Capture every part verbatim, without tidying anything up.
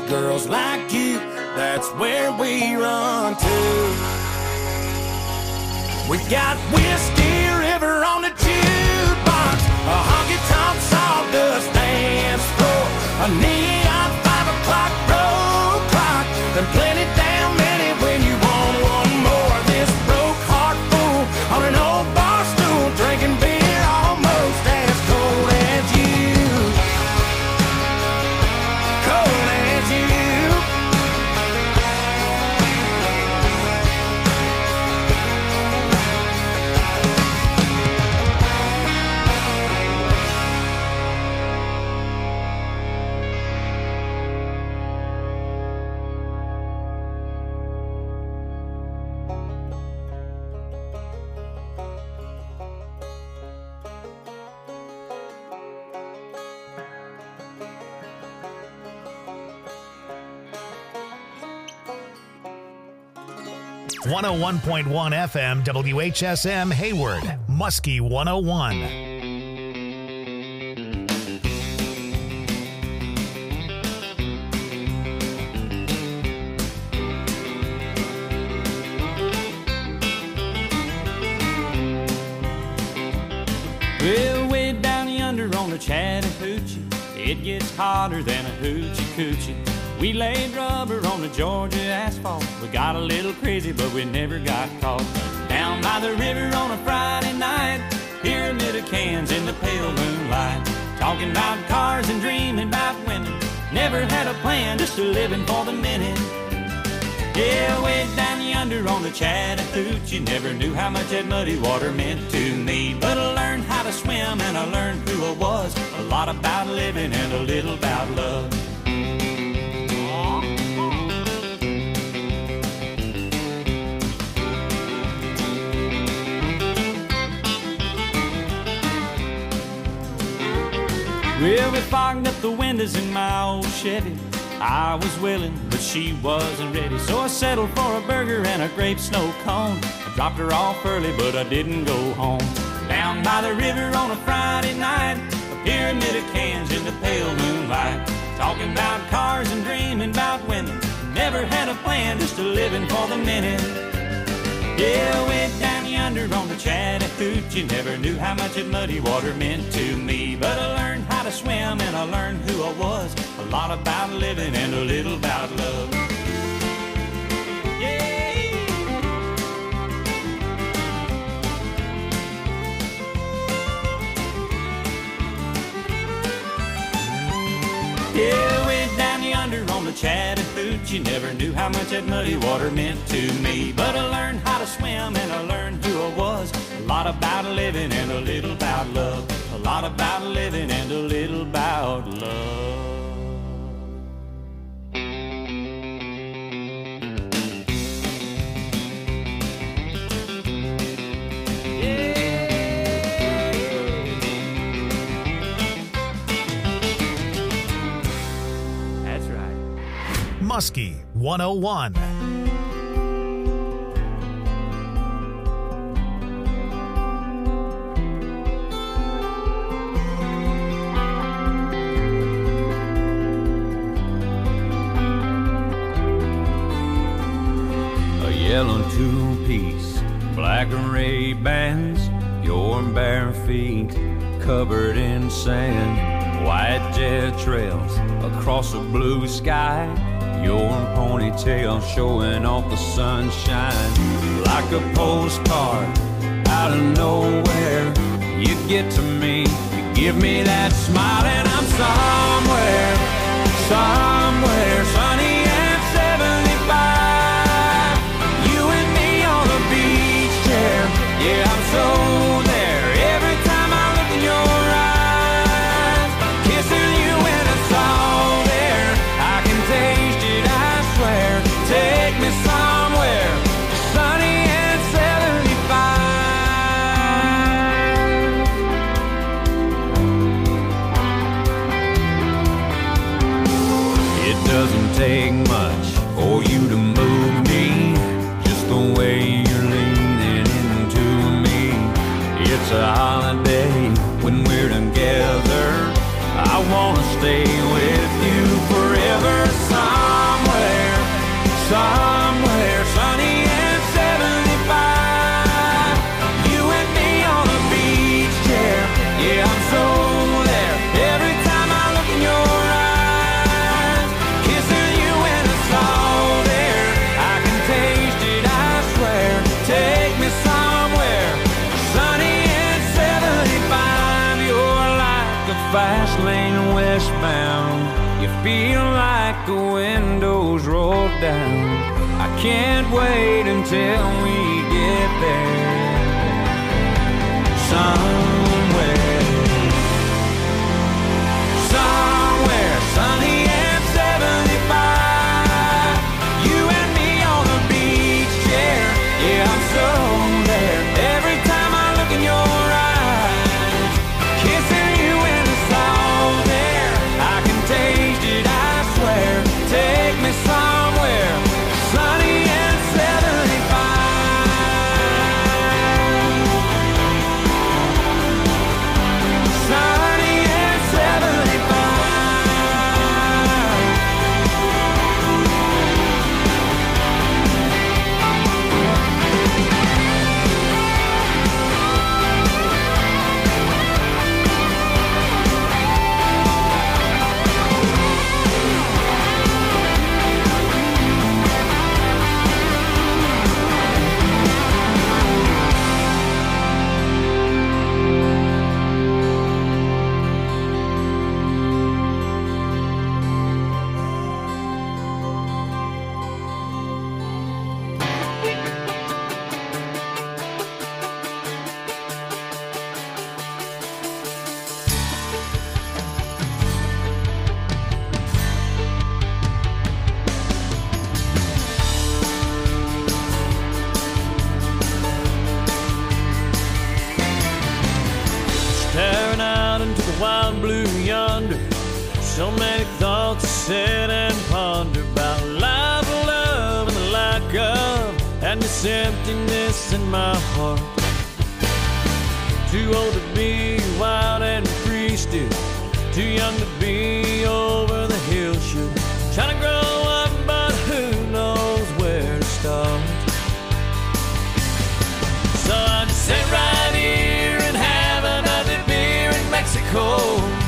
girls like you, that's where we run to. We got Whiskey River on the jukebox, a honky-tonk sawdust dance floor, a neon five o'clock road clock, and plenty damn many when you want one more. This broke heart fool on an old bar stool, drinking beer almost as cold as you. Cold as you. one oh one point one F M W H S M Hayward, Muskie one oh one. Well, way down yonder on the Chattahoochee, it gets hotter than a hoochie coochie. We laid rubber on the Georgia asphalt. We got a little crazy, but we never got caught. Down by the river on a Friday night, pyramid of cans in the pale moonlight. Talking about cars and dreaming about women. Never had a plan, just a living for the minute. Yeah, way down yonder on the Chattahoochee, never knew how much that muddy water meant to me. But I learned how to swim and I learned who I was. A lot about living and a little about love. Well, we fogged up the windows in my old Chevy. I was willing, but she wasn't ready. So I settled for a burger and a grape snow cone. I dropped her off early, but I didn't go home. Down by the river on a Friday night, a pyramid of cans in the pale moonlight. Talking about cars and dreaming about women. Never had a plan, just a living for the minute. Yeah, way down yonder on the Chattahoochee, never knew how much that muddy water meant to me. But I learned how to swim and I learned who I was. A lot about living and a little about love. Yeah. Yeah, way down yonder on the Chattahoochee, never knew how much that muddy water meant to me. But I learned how to swim and I learned who I was. A lot about living and a little about love. A lot about living and a little about love. Muskie one oh one. A yellow two-piece, black and red bands, your bare feet covered in sand, white jet trails across a blue sky. Your ponytail showing off the sunshine. Like a postcard out of nowhere, you get to me, you give me that smile, and I'm somewhere, somewhere sunny and seventy-five. You and me on the beach chair, yeah, I'm so there. Every time I look in your eyes, kissing you in a salt air, I can taste it, I swear. Take me somewhere sunny and seventy-five. It doesn't take much for you to move me, just the way you're leaning into me. It's a holiday when we're together. I wanna stay with you forever. Some somewhere sunny and seventy-five. You and me on a beach chair, yeah, I'm so there. Every time I look in your eyes, kissing you in the salt air, I can taste it, I swear. Take me somewhere sunny and seventy-five. You're like a fast lane westbound. You feel like the windows roll down. I can't wait until we get there. Somewhere, somewhere sunny and seventy-five. You and me on a beach chair, yeah, I'm so there. Every time I look in your eyes, kissing you in the salt air, I can taste it, I swear. Take me somewhere sunny and seventy-five. Sunny and seventy-five. Staring out into the wild blue yonder, so many thoughts to sit and ponder about life, love, and the lack of, and this emptiness in my heart. Too old to be wild and free still, too young to be over the hill should. Trying to grow up, but who knows where to start. So I just sit right here and have another beer in Mexico.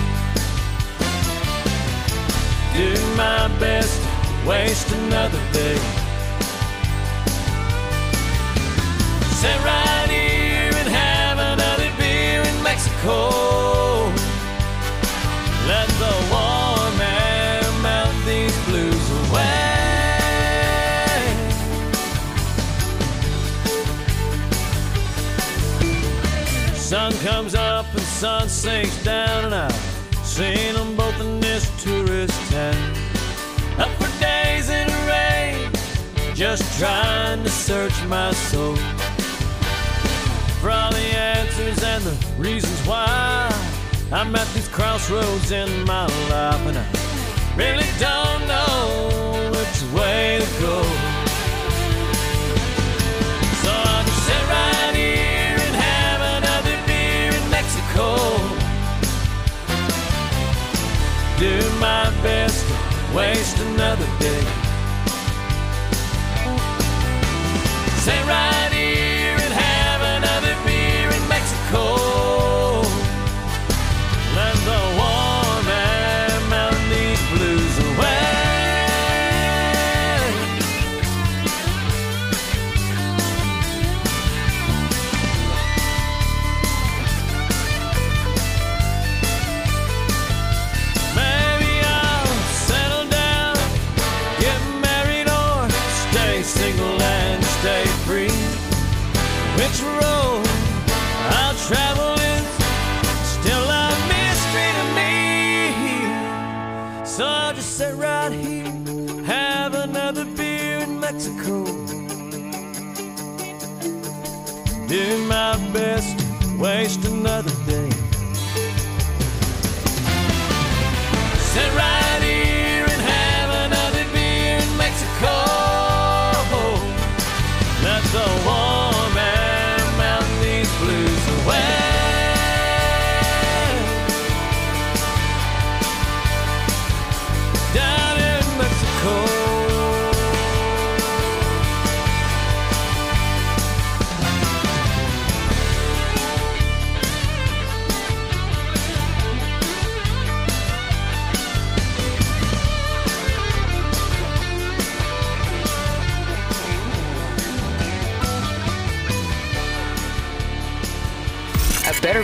Do my best to waste another day. Sit right here and have another beer in Mexico. Let the warm air melt these blues away. Sun comes up and sun sinks down, and I've seen them both in this tourist town. Up for days in the rain, just trying to search my soul for all the answers and the reasons why I'm at these crossroads in my life, and I really don't know which way to go. So I'll just sit right here and have another beer in Mexico. Do my best to waste another day. Sit right here and have another beer in Mexico. Let the warm air melt these blues away. Maybe I'll settle down, get married, or stay single and stay free. Which road I'll travel is still a mystery to me. So I'll just sit right here, have another beer in Mexico. Do my best to waste another day. Sit right here and have another beer in Mexico. Let the warm air melt these blues away. Down in Mexico.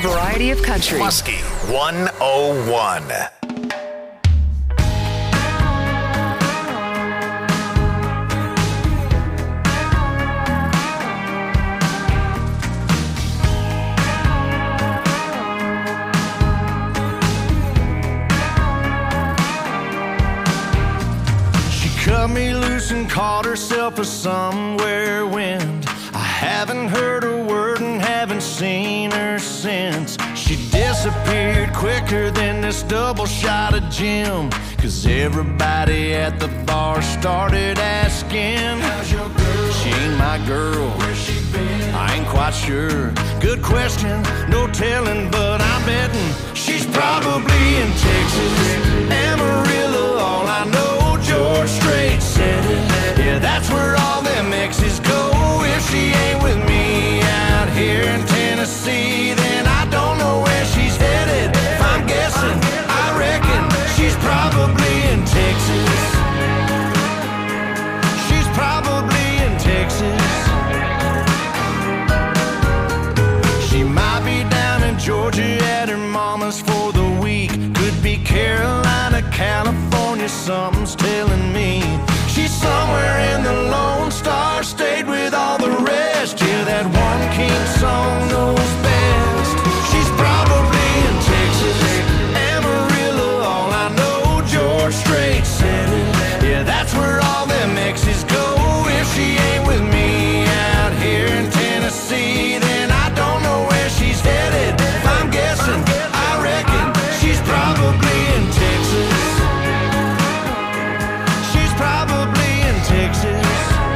variety of country. Muskie one oh one. Cut me loose and caught herself a somewhere wind. I haven't heard a word and haven't seen her since. She disappeared quicker than this double shot of gin. Cause everybody at the bar started asking, how's your girl? She ain't my girl. Where's she been? I ain't quite sure. Good question, no telling, but I'm betting she's probably in Texas. Amarillo, all I know, George Strait said it. Yeah, that's where all them exes go. If she ain't with me out here in Tennessee, then I don't know where she's headed. If I'm guessing, I reckon she's probably in Texas. She's probably in Texas. She might be down in Georgia at her mama's for the week. Could be Carolina, California, something's telling me. She's somewhere in the Lone Star State with all the rest. Yeah, that one king song knows best. She's probably in Texas. Amarillo, all I know, George Strait said it. Yeah, that's where all them exes go. If she ain't with me out here in Tennessee, then I don't know where she's headed. If I'm guessing, I reckon she's probably in Texas. She's probably in Texas.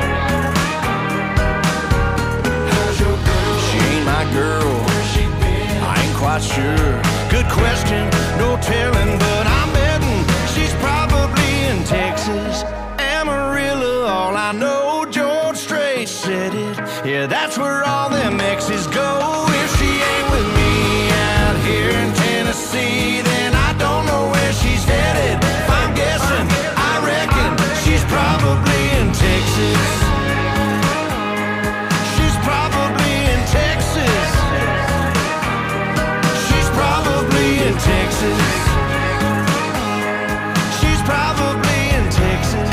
How's your girl? She ain't my girl. Where's she been? I ain't quite sure. Good question, no telling, but I'm betting she's probably in Texas. Amarillo, all I know, George Strait said it. Yeah, that's where all them exes go. If she ain't with me out here in Tennessee, then I don't know where she's headed. If I'm guessing, I reckon she's probably in Texas. She's probably in Texas. She's probably in Texas. She's probably in Texas.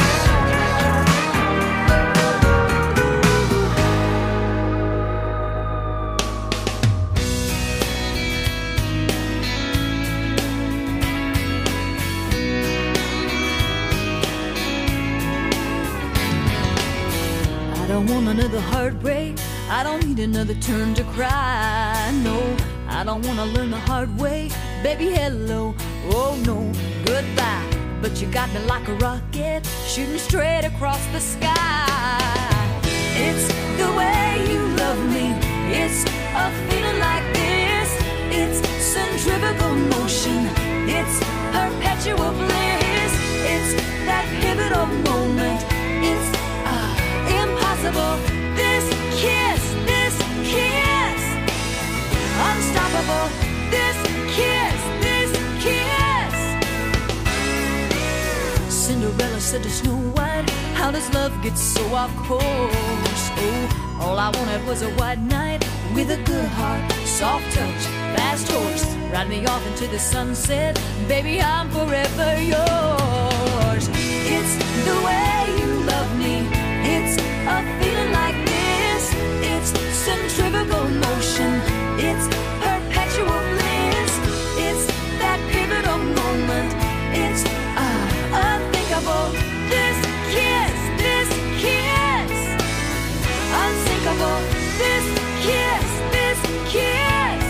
I don't want another heartbreak. I don't need another turn to cry. No, I don't want to learn the hard way. Baby, hello. Oh, no, goodbye. But you got me like a rocket, shooting straight across the sky. It's the way you love me. It's a feeling like this. It's centrifugal motion. It's perpetual bliss. It's that pivotal moment. It's uh, impossible. This kiss, this kiss, unstoppable. This kiss, this kiss. Cinderella said to Snow White, how does love get so off course? Oh, all I wanted was a white knight with a good heart, soft touch, fast horse. Ride me off into the sunset, baby, I'm forever yours. It's the way you love me. It's a feeling like this. It's centrifugal motion. It's perpetual bliss. It's that pivotal moment. It's uh, unthinkable. This kiss, this kiss, unsinkable. This kiss, this kiss.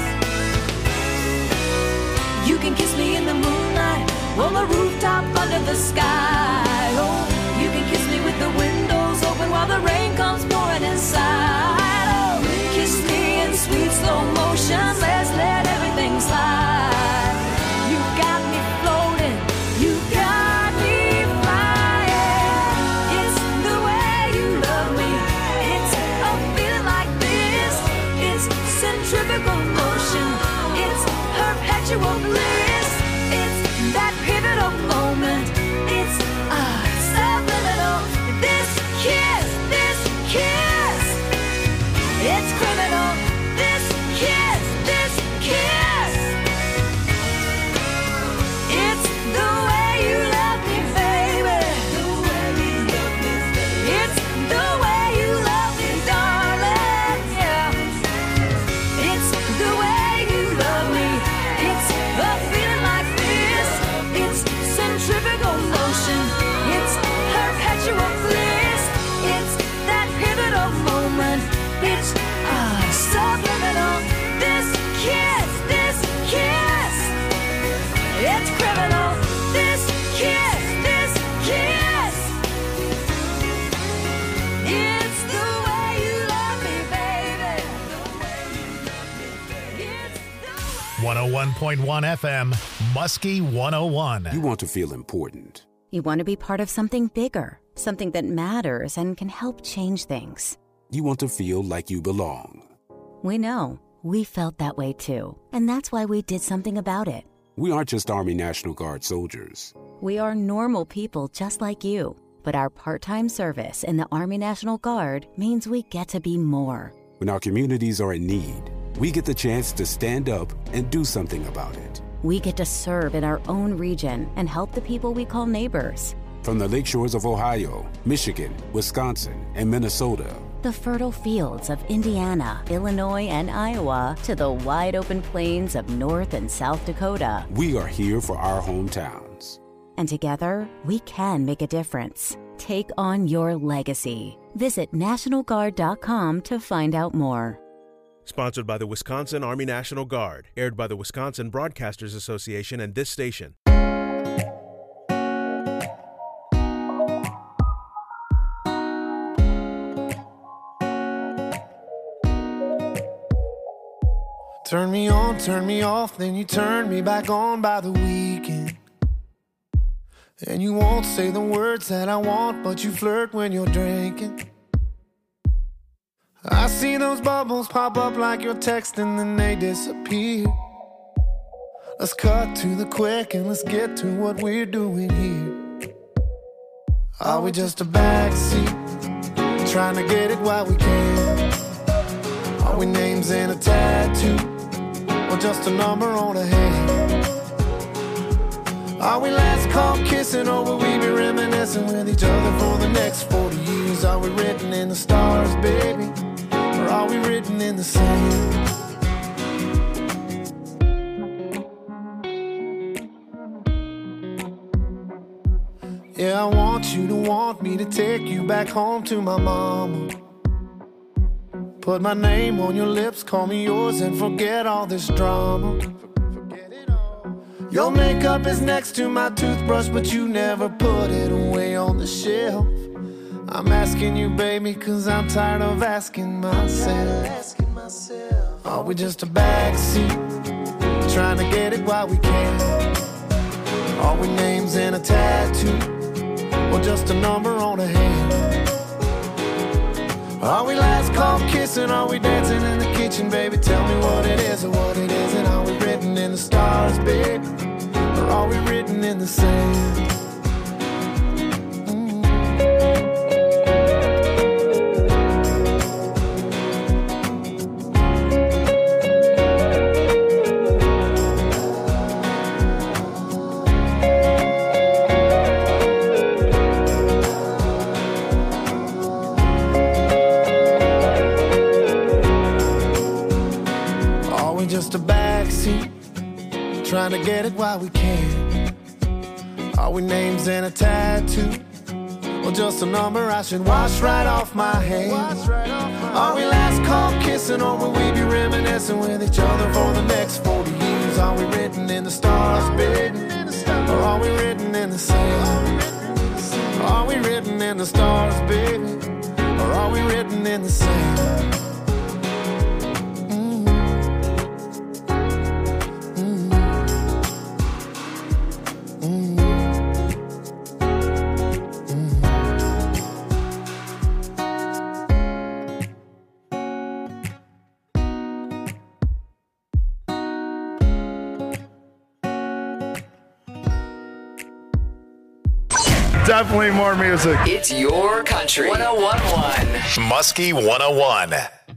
You can kiss me in the moonlight, on the rooftop under the sky. Oh, you can kiss me with the windows open while the rain comes pouring inside. Oh, kiss me in sweet slow motion. Let's let everything slide. You got me floating. You got me flying. It's the way you love me. It's a feeling like this. It's centrifugal motion. It's perpetual bliss. It's that pivotal moment. It's uh, subliminal. This kiss, this kiss. It's criminal. This kiss, this kiss. one oh point one F M, Muskie one oh one. You want to feel important. You want to be part of something bigger, something that matters and can help change things. You want to feel like you belong. We know. We felt that way too. And that's why we did something about it. We aren't just Army National Guard soldiers. We are normal people just like you. But our part-time service in the Army National Guard means we get to be more. When our communities are in need, we get the chance to stand up and do something about it. We get to serve in our own region and help the people we call neighbors. From the lake shores of Ohio, Michigan, Wisconsin, and Minnesota. The fertile fields of Indiana, Illinois, and Iowa to the wide open plains of North and South Dakota. We are here for our hometowns. And together, we can make a difference. Take on your legacy. Visit National Guard dot com to find out more. Sponsored by the Wisconsin Army National Guard. Aired by the Wisconsin Broadcasters Association and this station. Turn me on, turn me off, then you turn me back on by the weekend. And you won't say the words that I want, but you flirt when you're drinking. I see those bubbles pop up like you're texting, then they disappear. Let's cut to the quick and let's get to what we're doing here. Are we just a backseat, trying to get it while we can? Are we names in a tattoo, or just a number on a hand? Are we last call kissing, or will we be reminiscing with each other for the next forty years? Are we written in the stars, baby, or are we written in the sand? Yeah, I want you to want me to take you back home to my mama. Put my name on your lips, call me yours, and forget all this drama. Your makeup is next to my toothbrush, but you never put it away on the shelf. I'm asking you, baby, cause I'm tired of asking myself. Are we just a backseat, trying to get it while we can? Are we names in a tattoo, or just a number on a hand? Are we last call kissing? Are we dancing in the kitchen, baby? Tell me what it is or what it isn't. Are we written in the stars, baby, or are we written in the sand? Trying to get it while we can. Are we names in a tattoo, or just a number I should wash right off my hand? Are we last call kissing, or will we be reminiscing with each other for the next forty years? Are we written in the stars, baby, or are we written in the sand? Are we written in the stars, baby, or are we written in the sand? Definitely more music. It's your country. one oh one point one. Muskie one oh one.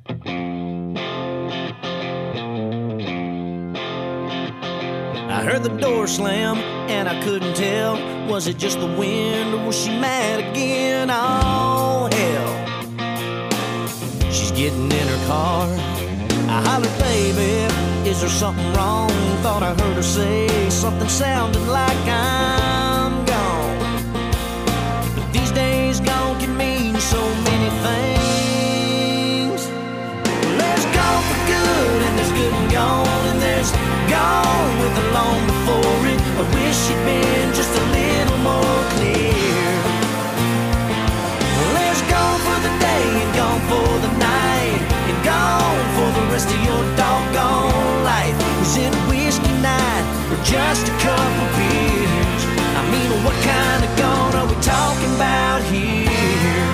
I heard the door slam and I couldn't tell. Was it just the wind or was she mad again? Oh, hell. She's getting in her car. I hollered, baby, is there something wrong? Thought I heard her say something sounding like I'm gone. But these days gone can mean so many things. There's gone for good and there's good and gone, and there's gone with the long before it. I wish she'd been just a little more clear. Well, there's gone for the day and gone for the night, and gone for the rest of your doggone life. Was it whiskey, just a couple beers. I mean, what kind of gone are we talking about here?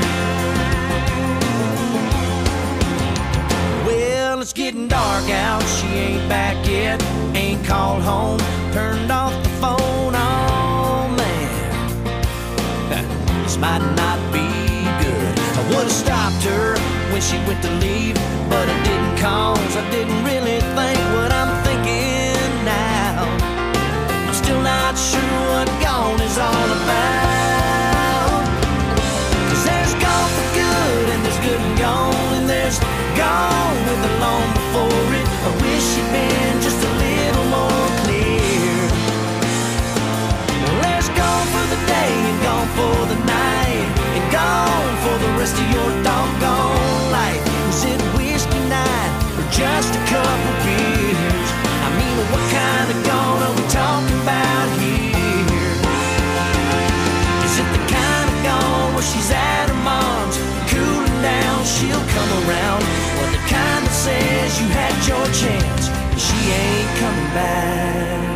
Well, it's getting dark out, she ain't back yet, ain't called home, turned off the phone, oh man, this might not be good. I would've stopped her when she went to leave, but I didn't cause I didn't really think what I'm thinking now. I'm still not sure what gone is all about. Cause there's gone for good and there's good and gone, and there's gone with the long before it. I wish she'd been just a little more clear. Well, there's gone for the day and gone for the night, and gone for the rest of your doggone life. Is it whiskey night or just a couple beers? I mean, what kind of gone are we talking about here? Is it the kind of gone where she's at her mom's, cooling down, she'll come around? Or the kind that says you had your chance and she ain't coming back?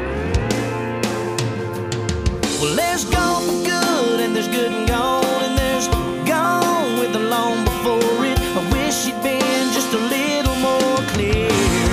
Well, there's gone for good and there's good and gone, and there's gone with the long before it. I wish she'd been just a little more clear.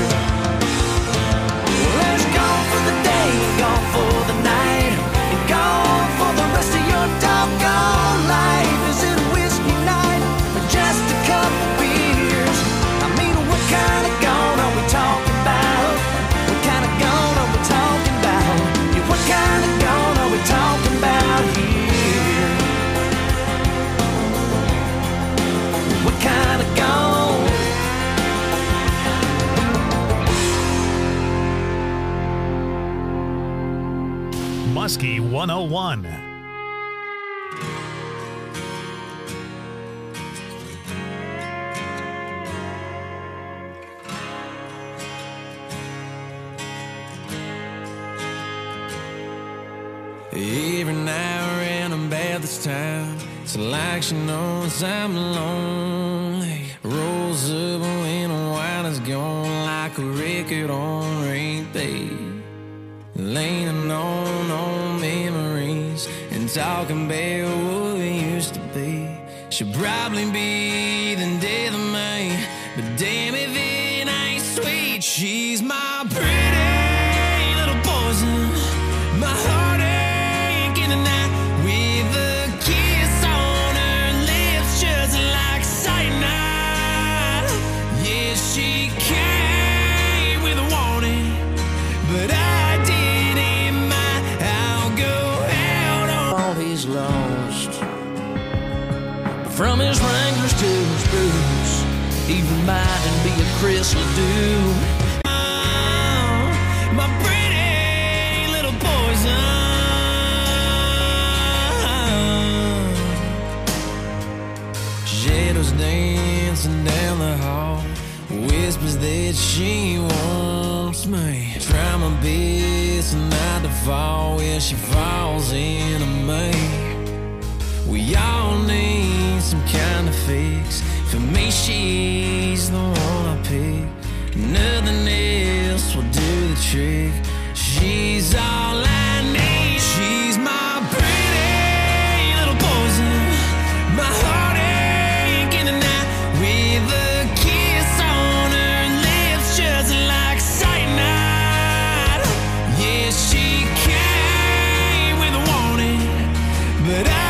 Well, there's gone for the day and gone for the night, and gone for the rest of your doggone life. Is it whiskey night or just a couple beers? I mean, what kind of gone are we talking about? What kind of gone are we talking about? Yeah, what kind of gone are we talking about here? What kind of gone? Muskie one oh one. Every now and then about this time, it's like she knows I'm lonely. Rolls up when the wine is gone, like a record on repeat. Leaning on old memories and talking about what we used to be. She'll probably be the death of me, but damn if it ain't sweet. She's my pretty little poison, my heartache in the night, with a kiss on her lips just like cyanide. Yeah, she came with a warning, but I didn't mind. I'll go out on all he's lost. From his Wranglers to his boots, he reminded me of Chris Ledoux. my pretty little poison. Shadows dancing down the hall, whispers that she wants me. Try my best not to fall when she falls into me. We all need some kind of fix. For me, she's the one I pick. Nothing else will do the trick. She's all I need. She's my pretty little poison, my heartache in the night, with a kiss on her lips just like cyanide. Yeah, she came with a warning, but I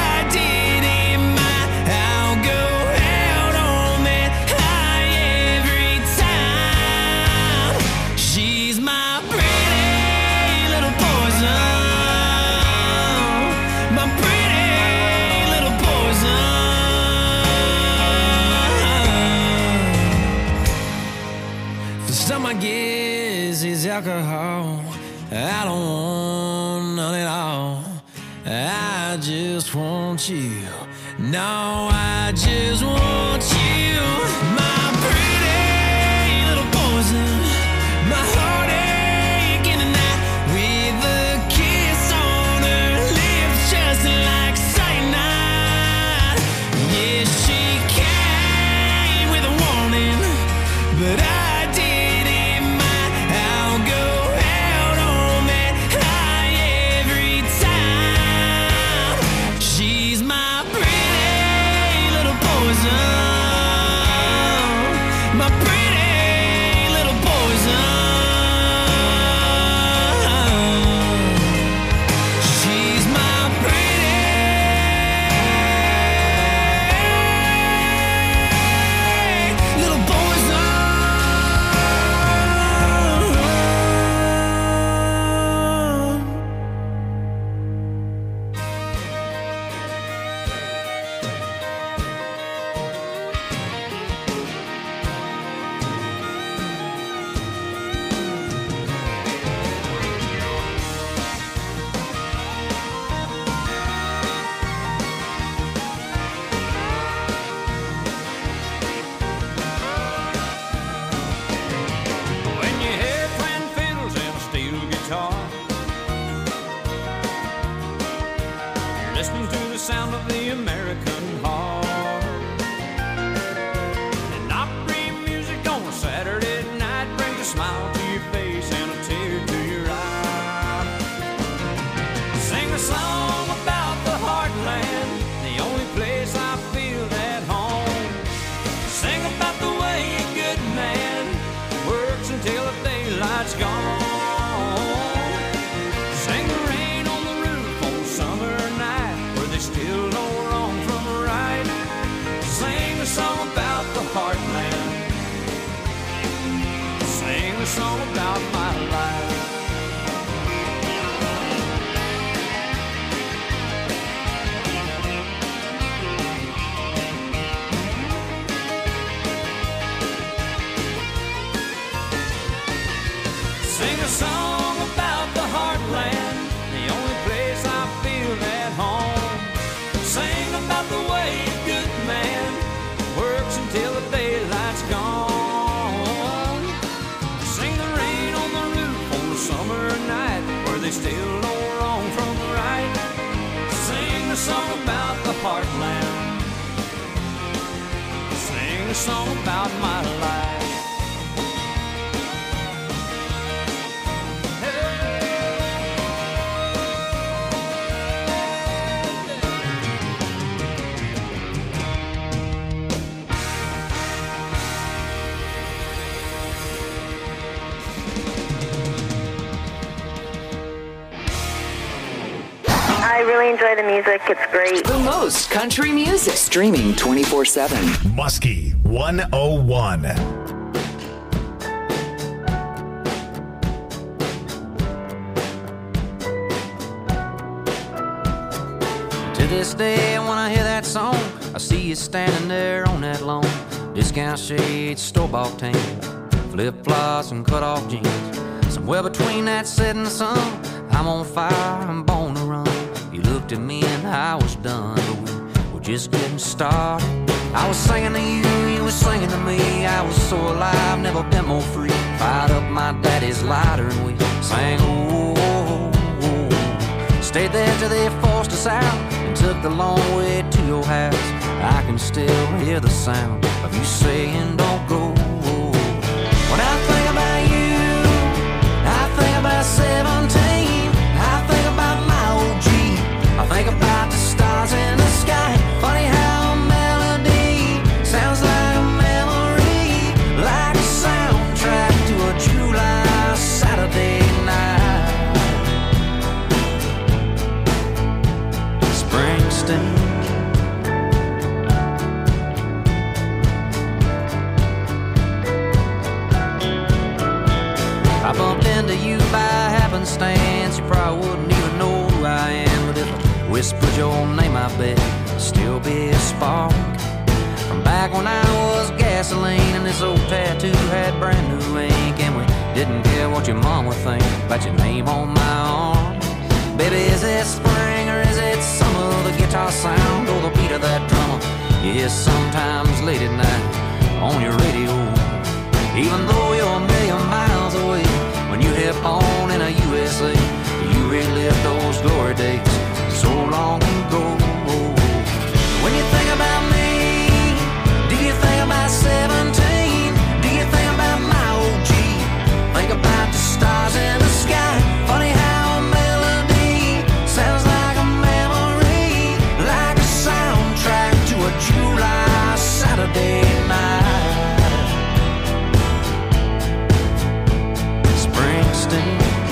alcohol, I don't want none at all. I just want you. No, I just want you. My pretty little poison, my heartache in the night, with a kiss on her lips just like cyanide. Yeah, she came with a warning, but I didn't mind. I'll go out on that listening to the sound of the American heart. And Opry music on a Saturday night brings a smile to your face and a tear to your eye. Sing a song about the heartland, the only place I feel at home. Sing about the way a good man works until the daylight's gone. Sing the rain on the roof on a summer night where they still know wrong from right. Sing a song about the heartland. Sing a song about my life. Sing a song about the heartland, the only place I feel at home. Sing about the way a good man works until the daylight's gone. Sing the rain on the roof on a summer night where they still know wrong from right. Sing a song about the heartland. Sing a song about my life. I really enjoy the music. It's great. The most country music. Streaming twenty-four seven. Muskie one oh one. To this day, when I hear that song, I see you standing there on that lawn. Discount shades, store-bought tan, flip-flops and cut-off jeans. Somewhere between that setting sun, I'm on fire, I'm born to run. You looked at me and I was done, but we were just getting started. I was singing to you, you were singing to me. I was so alive, never been more free. Fired up my daddy's lighter and we sang, oh, oh, oh. Stayed there till they forced us out and took the long way to your house. I can still hear the sound of you saying, don't go. When I think about you, I think about seventeen. I think about my old Jeep. I think about the stars in the sky. Funny how a melody sounds like a memory, like a soundtrack to a July Saturday night. Springsteen. I bumped into you by happenstance. You probably wouldn't even know who I am, but if I whispered your name, I bet it'd still be a spark from back when I was gasoline and this old tattoo had brand new ink, and we didn't care what your mom would think about your name on my arm. Baby, is it spring or is it summer? The guitar sound or the beat of that drummer? Yes, sometimes late at night on your radio, even though you're a million miles away. When you hit on in a U S A, you relive those glory days so long ago. When you think about me, do you think about seventeen? Do you think about my old Jeep? Think about the stars in the sky. Funny how a melody sounds like a memory, like a soundtrack to a July Saturday night. Springsteen.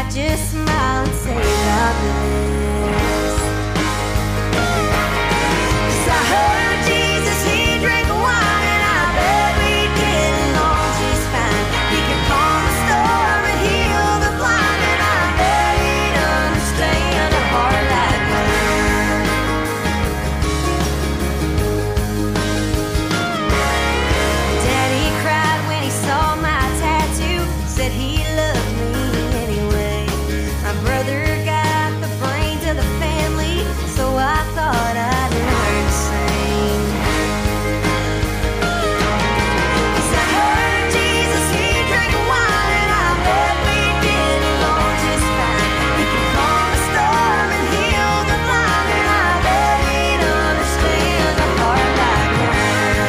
I just smile and say God bless. 'Cause I heard Jesus, he drank wine, and I bet we get along just fine. He could calm the storm and heal the blind, and I bet he'd understand a heart like mine. Daddy cried when he saw my tattoo, said he loved me anyway. My brother got the brains of the family, so I thought I'd learn to sing. 'Cause I heard Jesus, he drank wine, and I bet we get along just fine. He could calm the storm and heal the blind, and I bet he'd understand a heart like mine.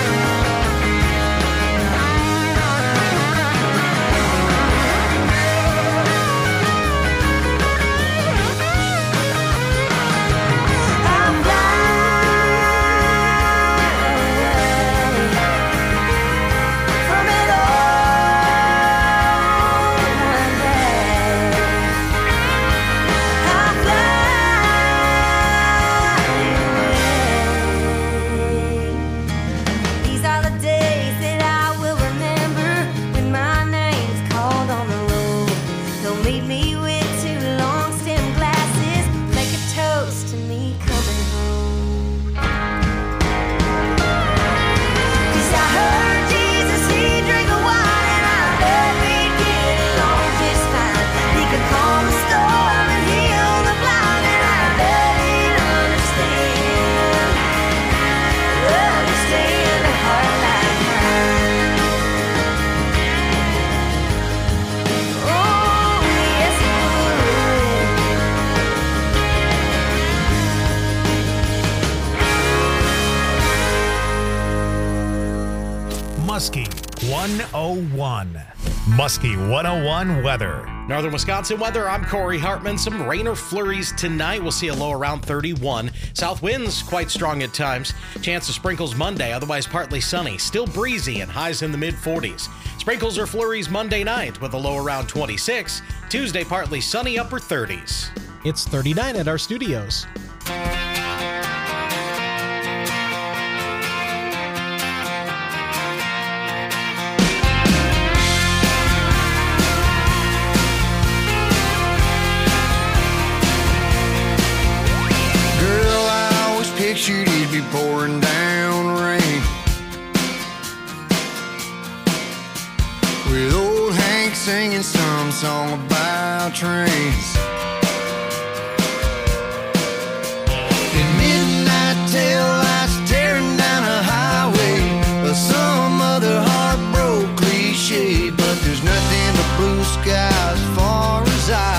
I'm flying from it all one day. I'm flying. These are the days that I will remember when my name's called on the road. They'll meet me with two long stem glasses, make a toast to me coming home. 'Cause I heard Jesus, he drank a wine, and I bet we'd get along just fine. He could calm the storm and heal the blind, and I bet he'd understand, understand a heart like mine. Oh, yes he would. Muskie one oh one. Muskie one oh one weather. Northern Wisconsin weather, I'm Corey Hartman. Some rain or flurries tonight. We'll see a low around thirty-one. South winds quite strong at times. Chance of sprinkles Monday, otherwise partly sunny. Still breezy and highs in the mid forties. Sprinkles or flurries Monday night with a low around twenty-six. Tuesday partly sunny, upper thirties. It's thirty-nine at our studios. Girl, I always pictured it'd be pouring down rain, with old Hank singing some song about trains. At midnight tail lights tearing down a highway, or some other heartbroken cliche, but there's nothing but blue skies as far as I.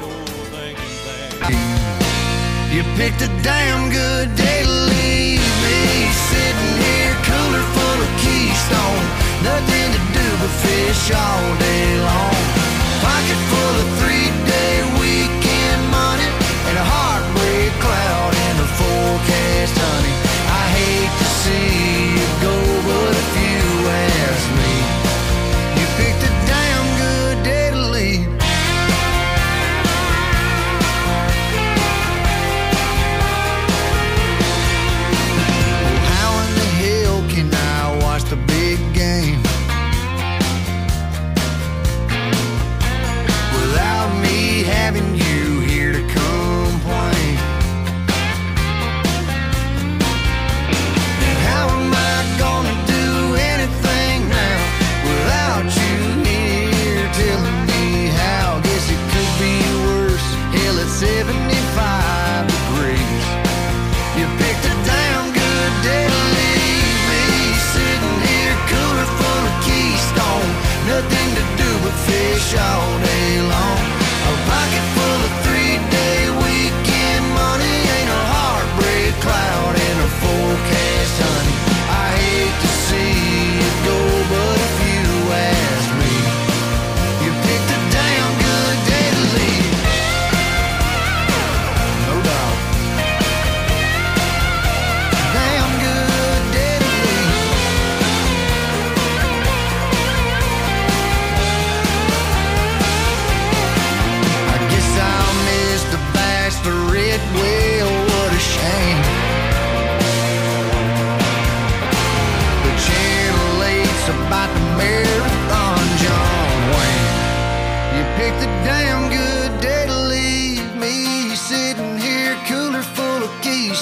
You picked a damn good day to leave me, sitting here cooler full of Keystone, nothing to do but fish all day long. Pocket full of three-day weekend money, and a heartbreak cloud in the forecast, honey. I hate to see you go, but if you ask me, you picked a damn good day to leave. How in the hell can I watch the big game without me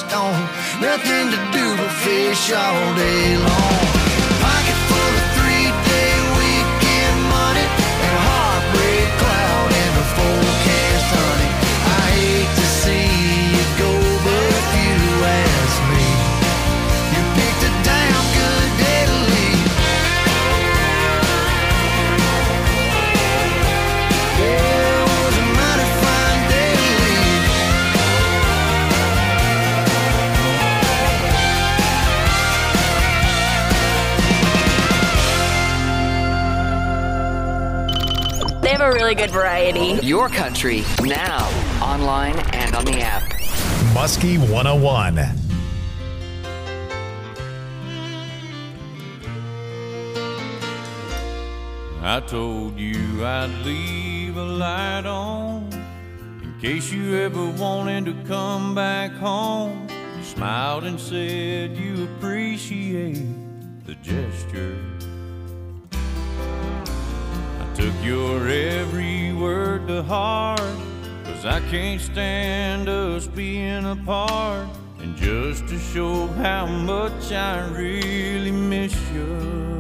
stone. Nothing to do but fish all day long. Pocket full of three-day weekend money and a heartbreak cloud in the forecast, honey. I hate to see you go, but if you ask me, you picked a damn good day to leave. Yeah, it was a mighty fine day to leave. They have a really good variety. Your country, now, online and on the app. Muskie one oh one. I told you I'd leave a light on in case you ever wanted to come back home. You smiled and said you appreciate the gesture. I took your every word to heart, 'cause I can't stand us being apart. And just to show how much I really miss you,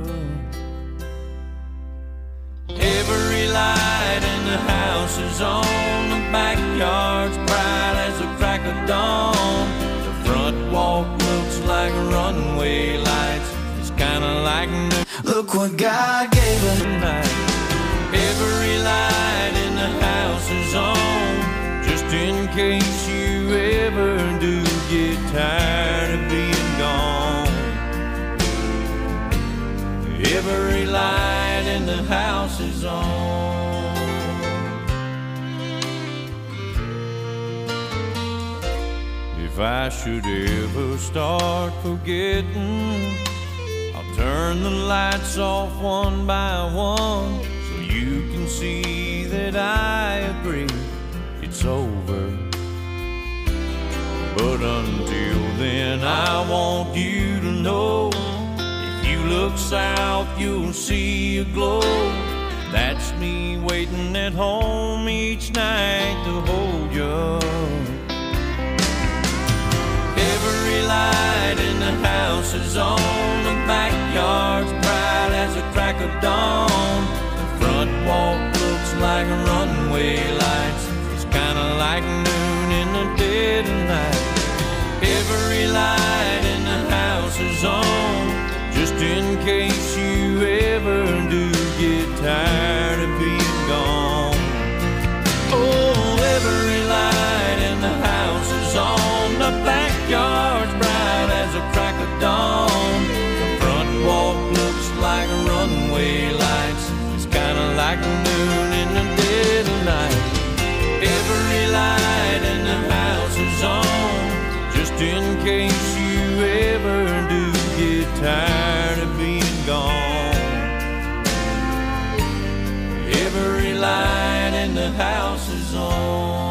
every light in the house is on, the backyard's bright as the crack of dawn. The front walk looks like runway lights, it's kinda like new. Look what God gave us tonight. Every light in the house is on, just in case you ever do get tired of being gone. Every light in the house is on. If I should ever start forgetting, I'll turn the lights off one by one, so you can see that I agree it's over. But until then, I want you to know, if you look south, you'll see a glow. That's me waiting at home each night to hold you. Every light in the house is on, the backyard's bright as a crack of dawn. The front walk looks like runway lights, it's kinda like noon in the dead of night. Every light in the house is on, just in case you ever do get tired of being gone. Oh, every light in the house is on, the backyard's bright as a crack of dawn. The front walk looks like runway lights, it's kinda like noon in the dead of night. Every light in the house is on, just in case you ever do get tired of being gone. Every light in the house is on.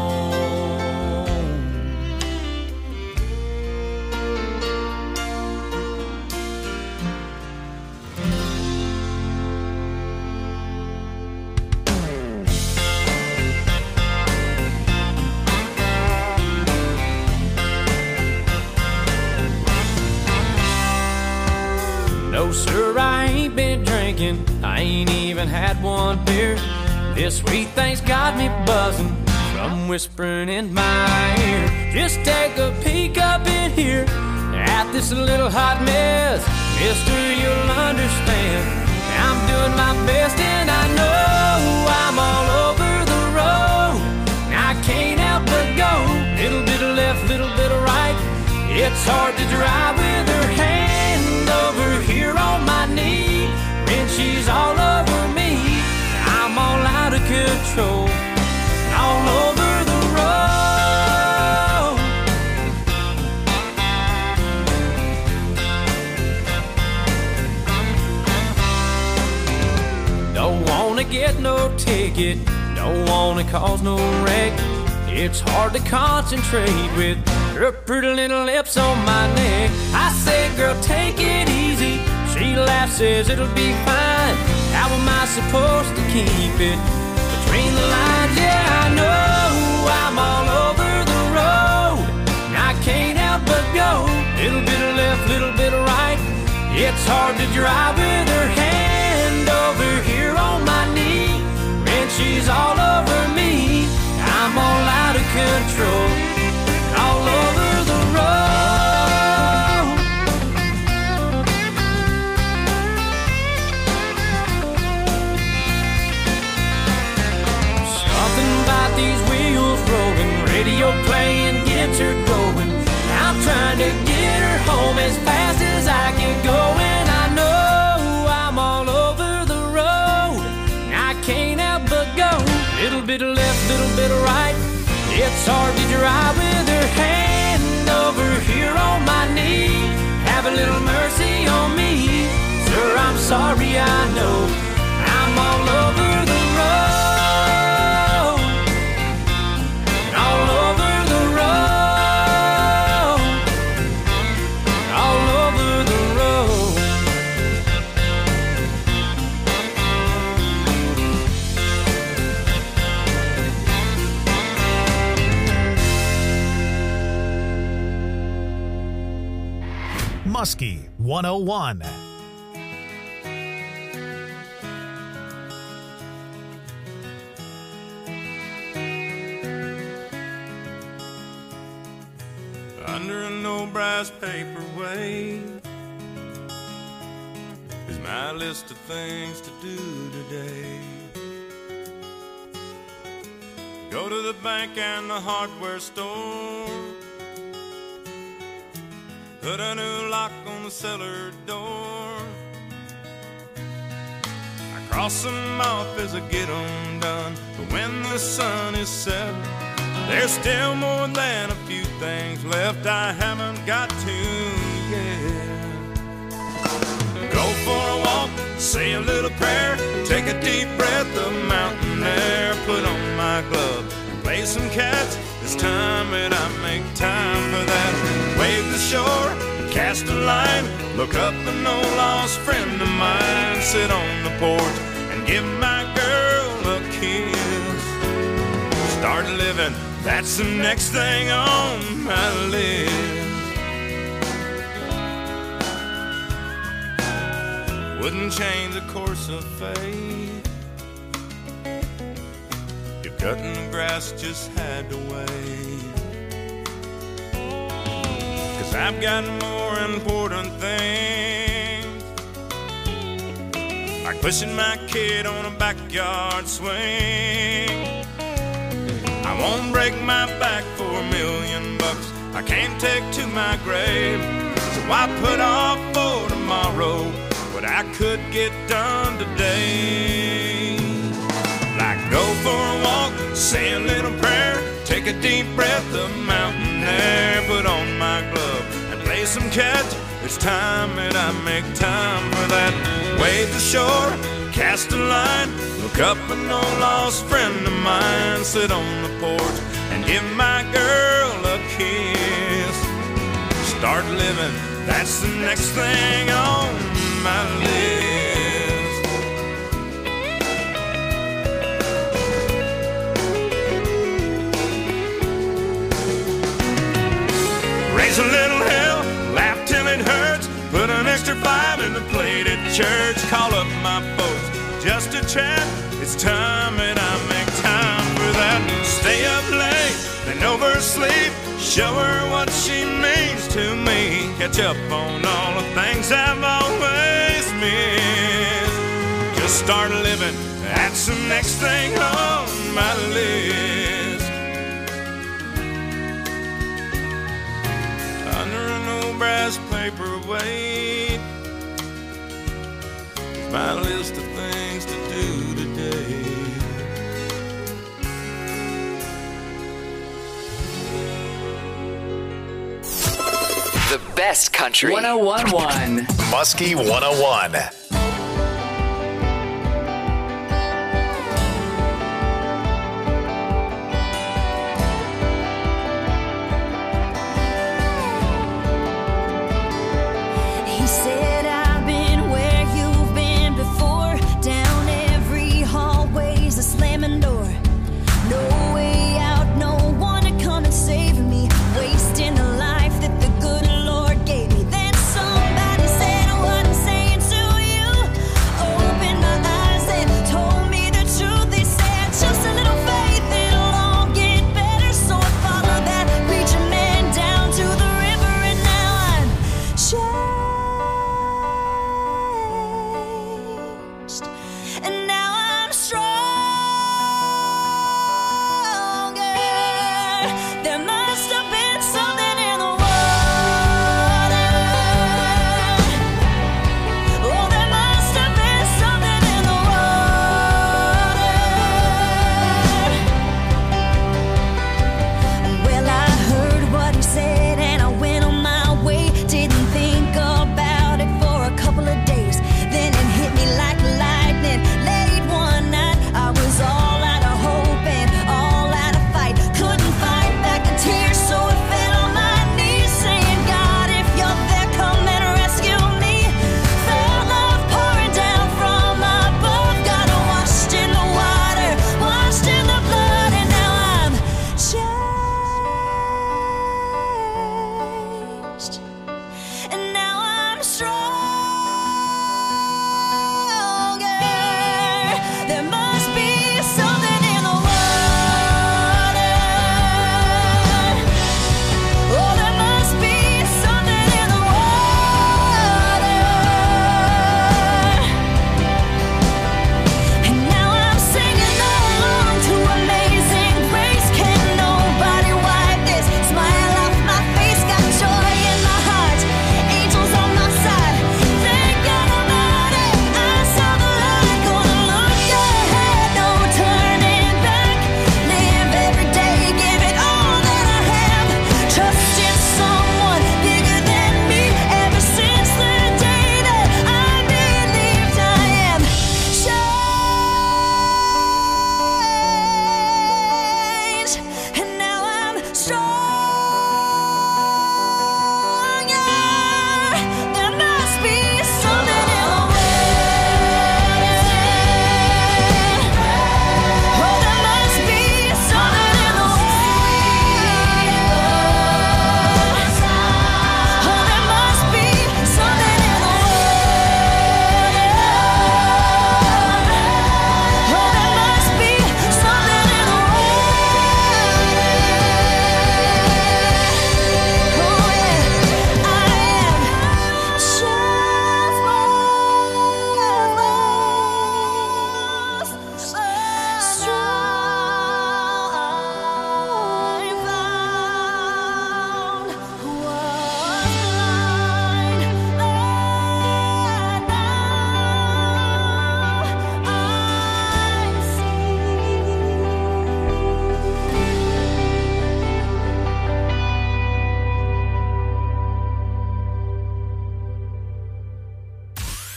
No, sir, I ain't been drinking, I ain't even had one beer. This sweet thing's got me buzzing from whispering in my ear. Just take a peek up in here at this little hot mess. Mister, you'll understand, I'm doing my best and I know I'm all over the road. I can't help but go, little bit of left, little bit of right. It's hard to drive with her hand over here on my knee when she's all over me. I'm all out of control, all over the road. Don't wanna get no ticket, don't wanna cause no wreck. It's hard to concentrate with her pretty little lips on my neck. I say, girl, take it easy. She laughs, says it'll be fine. How am I supposed to keep it between the lines? Yeah, I know I'm all over the road. I can't help but It's hard to drive with her hand over here on my knee. Have a little mercy on me, sir, I'm sorry, I know I'm all over the road, all over the road, all over the road. Muskie one oh one. Under an old brass paperweight is my list of things to do today. Go to the bank and the hardware store, put a new lock on the cellar door. I cross them off as I get them done, but when the sun is set, there's still more than a few things left I haven't got to yet. Go for a walk, say a little prayer, take a deep breath of mountain air, put on my glove and play some catch. It's time that I make time for that. Wave the shore, cast a line, look up an old lost friend of mine, sit on the porch and give my girl a kiss. Start living, that's the next thing on my list. Wouldn't change the course of fate if cutting the grass just had to wait. Cause I've got more important things, like pushing my kid on a backyard swing. I won't break my back for a million bucks I can't take to my grave. So I put off for tomorrow what I could get done today. Like go for a walk, say a little prayer, take a deep breath of mountain air, put on my glove and play some catch. It's time that I make time for that. Wave the shore, cast a line, look up an old lost friend of mine, sit on the porch and give my girl a kiss. Start living, that's the next thing on my list. Raise a little hell, laugh till it hurts, put an extra five in the plate at church, call up my folks just to chat. It's time that I make time for that. Stay up late, then oversleep, show her what she means to me, catch up on all the things I've always missed. Just start living, that's the next thing on my list. Under an old brass paperweight, my list of things to do today. The best country. one oh one point one. Muskie one oh one. He said, I've been where you've been before, down every hallway's a slamming door. No way out, no one to come and save me, wasting the life that the good Lord gave me. Then somebody said what I'm saying to you.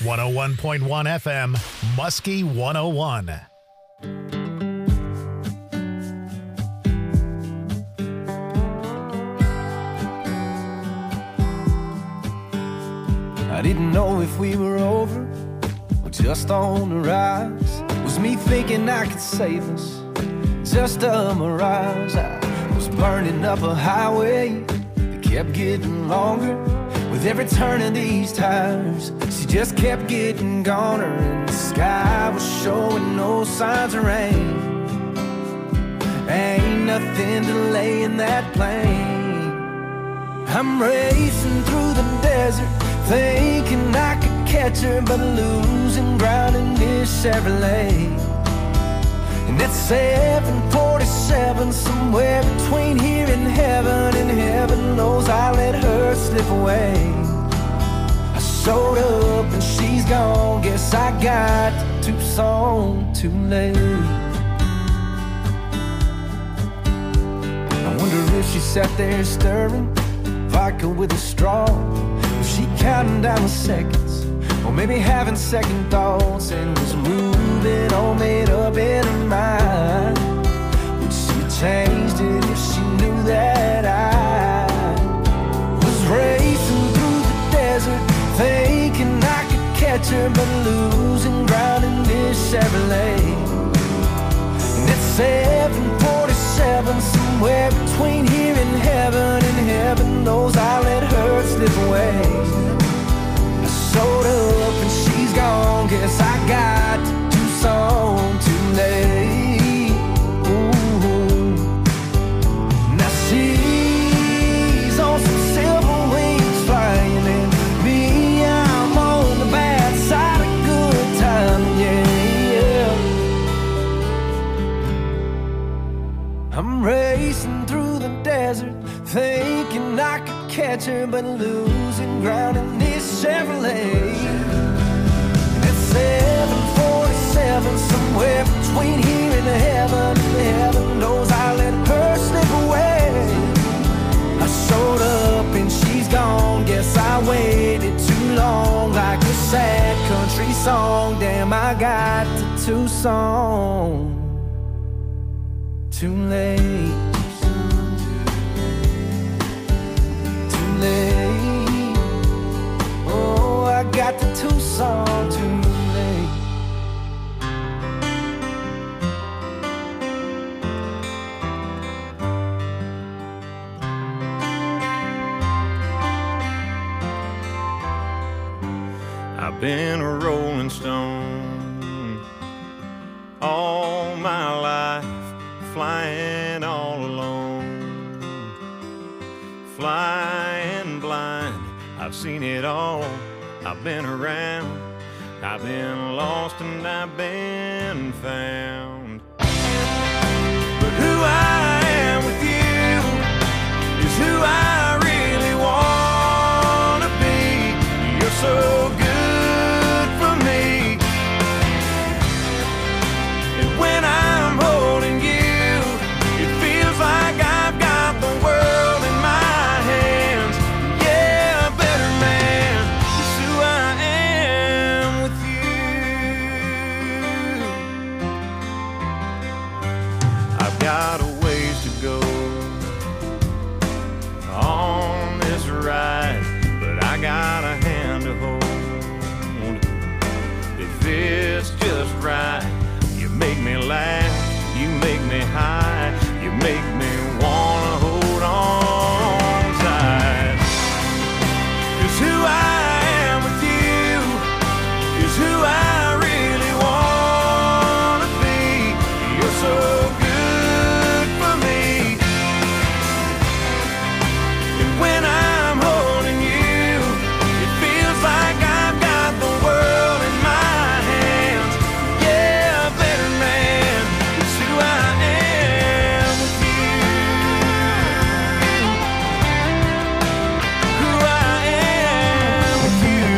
one oh one point one F M, Muskie one oh one. I didn't know if we were over or just on the rise. Was me thinking I could save us? Just a mirage. I was burning up a highway that kept getting longer. With every turn of these tires, she just kept getting goner. And the sky was showing no signs of rain. Ain't nothing delaying that plane. I'm racing through the desert, thinking I could catch her, but losing ground in this Chevrolet. And at seven forty-seven, somewhere between here and heaven, and heaven knows I let her slip away. I showed up and she's gone, guess I got to Tucson too late. I wonder if she sat there stirring vodka with a straw. Was she counting down the seconds, or maybe having second thoughts, and was moving all made up in her mind? Would she have changed it if she knew that I was racing through the desert, thinking I could catch her, but losing ground in this Chevrolet? And at seven forty-seven, somewhere between here and heaven, and heaven knows I let her slip away. I showed up and she's gone, guess I got to Tucson too late. Ooh. Now she's on some silver wings flying, and me, I'm on the bad side of good time, yeah, yeah. I'm racing through the desert, thinking I could catch her, but losing ground in this Chevrolet. And at seven forty-seven, somewhere between here and heaven, and heaven knows I let her slip away. I showed up and she's gone, guess I waited too long, like a sad country song. Damn, I got to Tucson too late. Oh, I got to Tucson too late. I've been a rolling stone all my life, flying all alone, flying blind. I've seen it all, I've been around, I've been lost and I've been found. But who I am with you is who I really want to be. You're so good for me, and when I'm holding you, it feels like I've got the world in my hands. Yeah, a better man is who I am with you. I've got a ways to go on this ride, but I got a hand to hold. If it's just right, you make me laugh, you make me high, you make me wanna hold on tight. 'Cause who I am with you is who I really wanna be. You're so good for me, and when I'm holding you, it feels like I've got the world in my hands. Yeah, a better man is who I am with you. Who I am with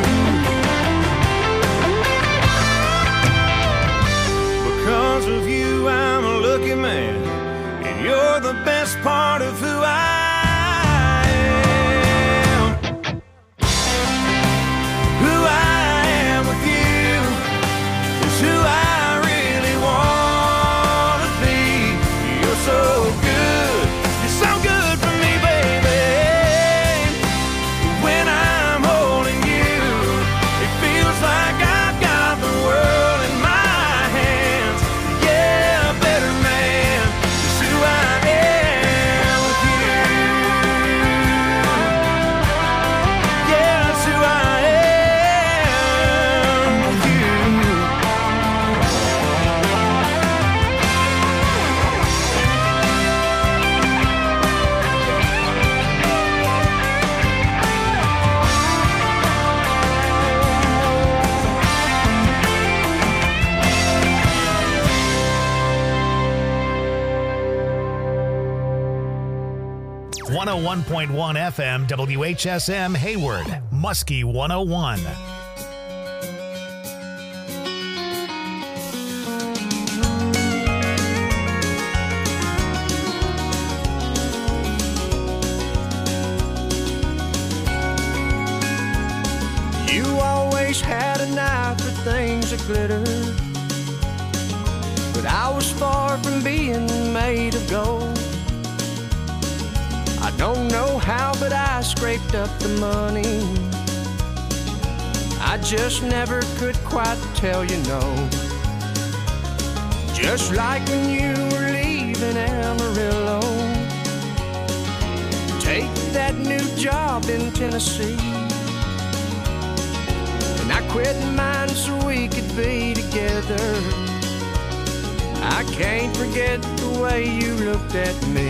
you. Because of you, I'm a lucky man, and you're the best part of who I am. Who I am with one oh one point one F M W H S M Hayward, Muskie one oh one. You always had an eye for things that glitter, but I was far from being made of gold. I don't know how, but I scraped up the money. I just never could quite tell you no. Just like when you were leaving Amarillo, take that new job in Tennessee. And I quit mine so we could be together. I can't forget the way you looked at me.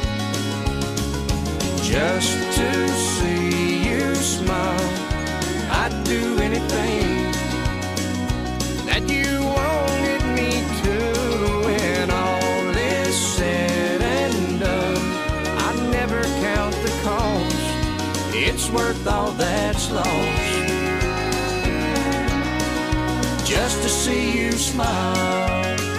Just to see you smile, I'd do anything that you wanted me to. When all is said and done, I never count the cost. It's worth all that's lost. Just to see you smile.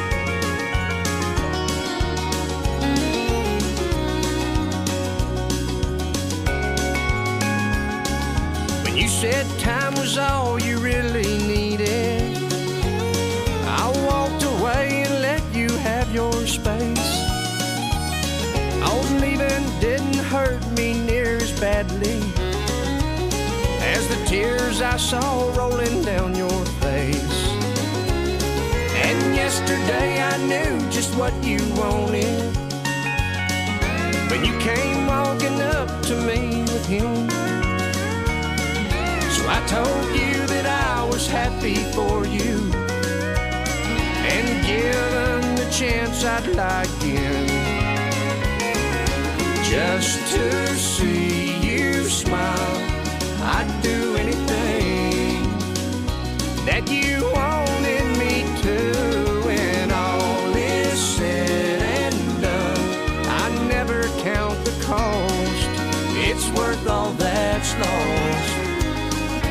You said time was all you really needed, I walked away and let you have your space. Oh, leaving didn't hurt me near as badly as the tears I saw rolling down your face. And yesterday I knew just what you wanted when you came walking up to me with him. So I told you that I was happy for you, and given the chance I'd like in, just to see you smile, I'd do anything that you wanted me to. When all is said and done, I never count the cost. It's worth all that's lost.